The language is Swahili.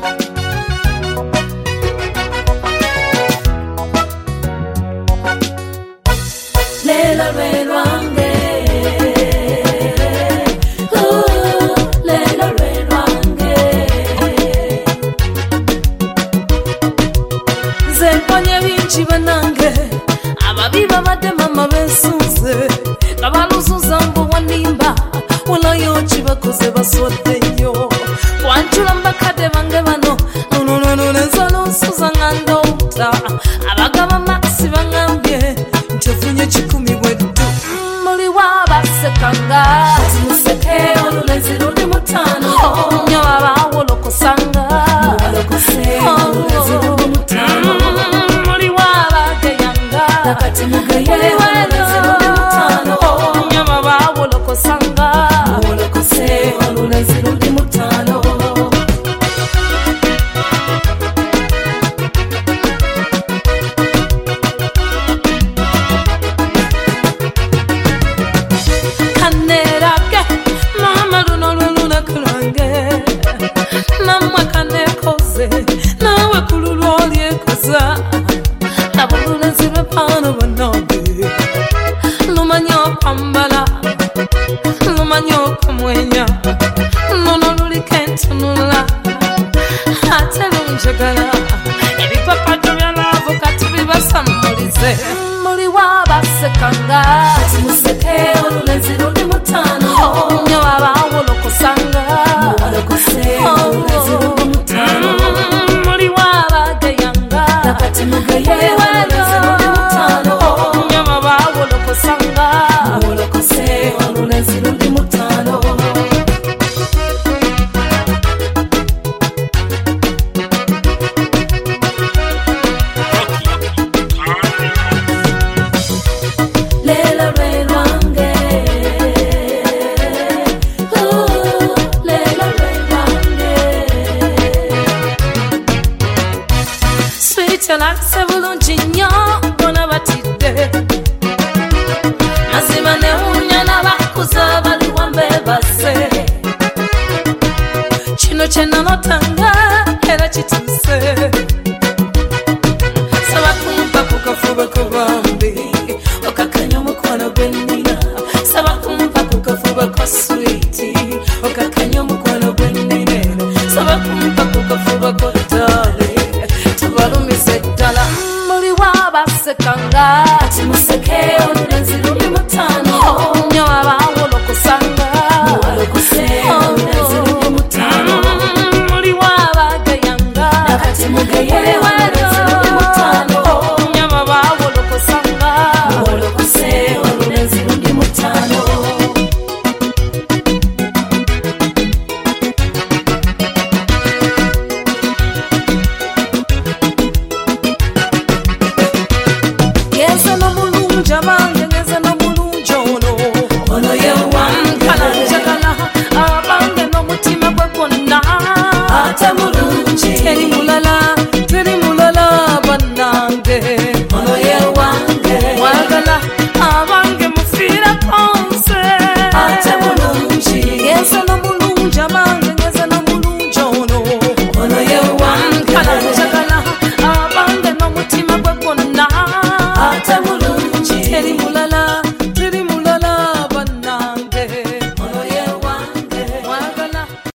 Chibanange ababiba bade mama besuze kabaluzuza mbo wanimba wala yo chibakoze baswadenyo kwanchula mbakade bange bano no nenzano suza ngandota abagaba maxi bangambye ntefunye chikumi bwedu muri wabasekanga museke olunezi rundi mutano nyaba wolokosanga olokose rundi mutano nakati mugaye olunezi mutano nyama bawo lokosanga olokose olunezi mutano kanerake mama luna kulange namwa kanekoze nawe kululolye koza abulunezi pano banobe lumanyo pambala lumanyo kumwenya nono lulikentunula atelunjagala ebipapado byalavu kati bibasamulize muri wabasekanga museke olunezi rundi mutano nyo abawolokosanga olokose olunezi rundi mutano muri wabageyanga nakati mugaye chena notanga era chituse saba kumpa kukafuba kubambi okakanyo mukwano gwenina saba kumpa kukafuba kwa sweeti okakanyo mukwano gwenina saba kumpa kukafuba kwa dale tubalumise dala muri wabasekanga museke olunezi rundi mutano nyo abawolokosanga olokose olunezi rundi mutano mugaye olunezi mutano nyama bawolokosanga olokose olunezi rundi mutano yesa no mulunja bange ngeza no mulunja ono yewankala njagala abange no mutima gwe konna ate mulunji teri mulala banange ono yewange wagala abange mufira konse ate mulunji yesa no mulunja